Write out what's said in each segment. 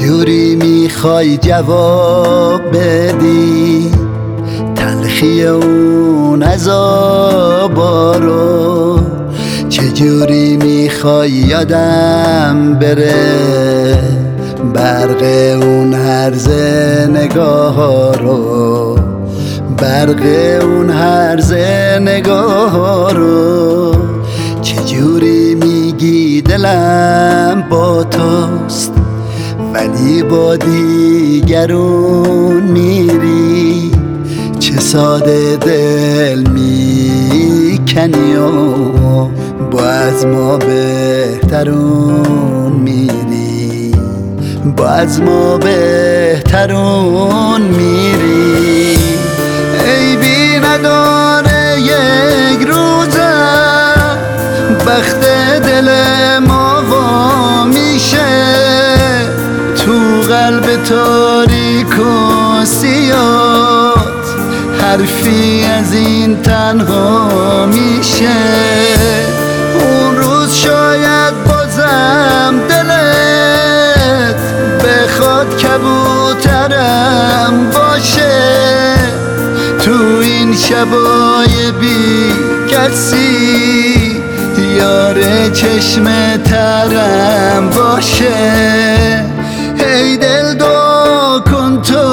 چجوری میخوای جواب بدی تلخی اون عذابا رو؟ چجوری میخوای یادم بره برق اون هرز نگاه رو، برق اون هرز نگاه رو؟ چجوری میگی دلم با توست ولی با دیگرون میری؟ چه ساده دل میکنی و با از ما بهترون میری، با از ما بهترون میری. عیبی نداره یک روزه بخت دل ما وا میشه، تو قلب تاریک و سیات حرفی از این تنها میشه. اون روز شاید بازم دلت بخواد کبوترم باشه، تو این شبای بی کسی یار چشم ترم باشه. ای دل دعا کن تو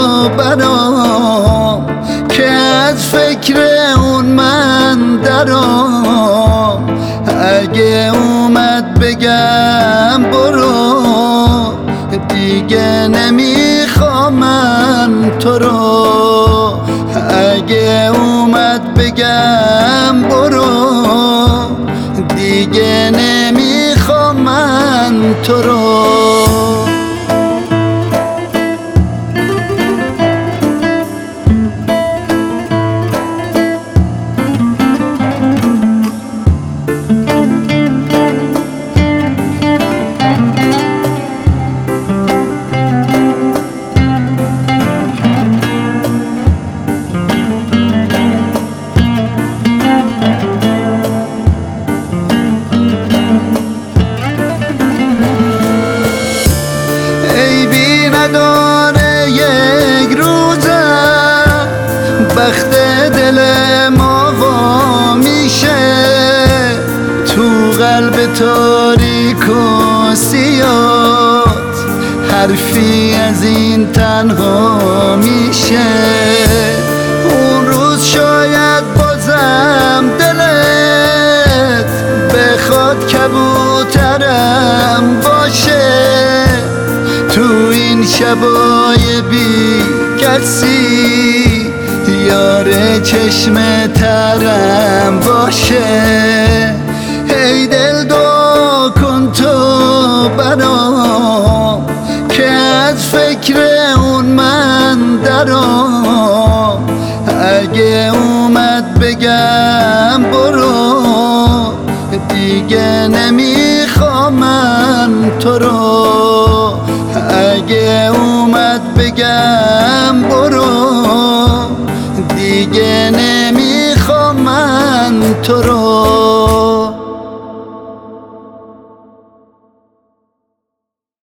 برام که از فکر اون من درام. اگه اومد بگم برو دیگه نمیخوام من تو رو، اگه اومد بگم برو دیگه نمیخوام من تو رو. نداره یک روزه بخت دل ما وا میشه، تو قلب تاریک و سیات حرفی از این تنها میشه. اون روز شاید بازم دلت بخواد کبوترم باشه، تو این شبای بی کسی یار چشم ترم باشه. ای دل دعا کن تو برام که از فکر اون من درام. اگه اومد بگم برو دیگه نمیخوام من تو رو، اگه اومد بگم برو دیگه نمیخوام من تو رو.